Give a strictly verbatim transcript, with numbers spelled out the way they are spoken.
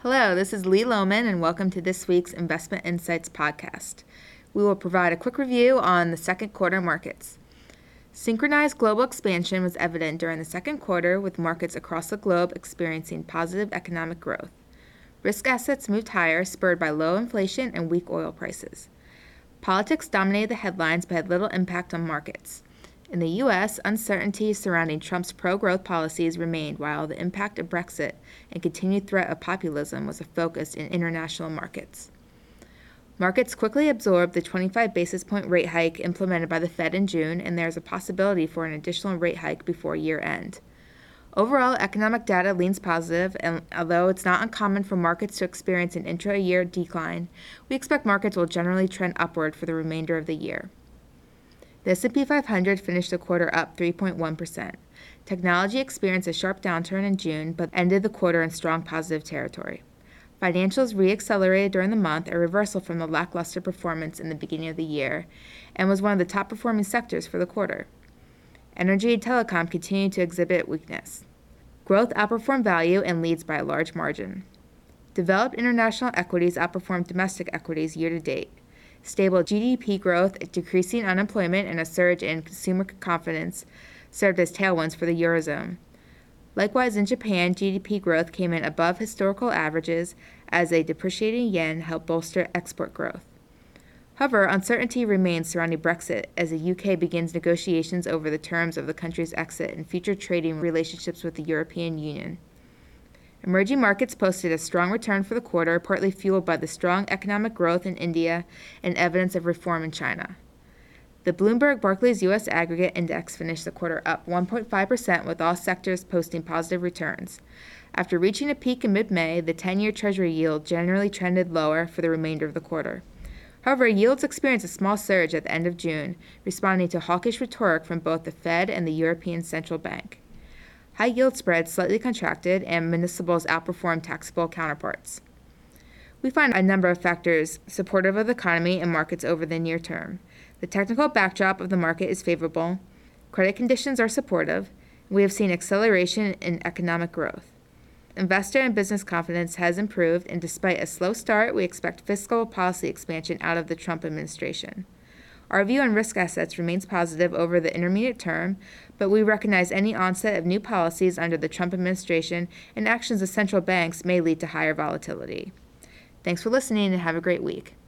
Hello, this is Lee Lohman, and welcome to this week's Investment Insights podcast. We will provide a quick review on the second quarter markets. Synchronized global expansion was evident during the second quarter, with markets across the globe experiencing positive economic growth. Risk assets moved higher, spurred by low inflation and weak oil prices. Politics dominated the headlines but had little impact on markets. In the U S, uncertainty surrounding Trump's pro-growth policies remained, while the impact of Brexit and continued threat of populism was a focus in international markets. Markets quickly absorbed the twenty-five basis point rate hike implemented by the Fed in June, and there is a possibility for an additional rate hike before year-end. Overall, economic data leans positive, and although it's not uncommon for markets to experience an intra-year decline, we expect markets will generally trend upward for the remainder of the year. The S and P five hundred finished the quarter up three point one percent. Technology experienced a sharp downturn in June, but ended the quarter in strong positive territory. Financials re-accelerated during the month, a reversal from the lackluster performance in the beginning of the year, and was one of the top-performing sectors for the quarter. Energy and telecom continued to exhibit weakness. Growth outperformed value and leads by a large margin. Developed international equities outperformed domestic equities year-to-date. Stable G D P growth, decreasing unemployment, and a surge in consumer confidence served as tailwinds for the Eurozone. Likewise, in Japan, G D P growth came in above historical averages as a depreciating yen helped bolster export growth. However, uncertainty remains surrounding Brexit as the U K begins negotiations over the terms of the country's exit and future trading relationships with the European Union. Emerging markets posted a strong return for the quarter, partly fueled by the strong economic growth in India and evidence of reform in China. The Bloomberg Barclays U S Aggregate Index finished the quarter up one point five percent, with all sectors posting positive returns. After reaching a peak in mid-May, the ten-year Treasury yield generally trended lower for the remainder of the quarter. However, yields experienced a small surge at the end of June, responding to hawkish rhetoric from both the Fed and the European Central Bank. High-yield spreads slightly contracted, and municipals outperformed taxable counterparts. We find a number of factors supportive of the economy and markets over the near term. The technical backdrop of the market is favorable, credit conditions are supportive, and we have seen acceleration in economic growth. Investor and business confidence has improved, and despite a slow start, we expect fiscal policy expansion out of the Trump administration. Our view on risk assets remains positive over the intermediate term, but we recognize any onset of new policies under the Trump administration and actions of central banks may lead to higher volatility. Thanks for listening and have a great week.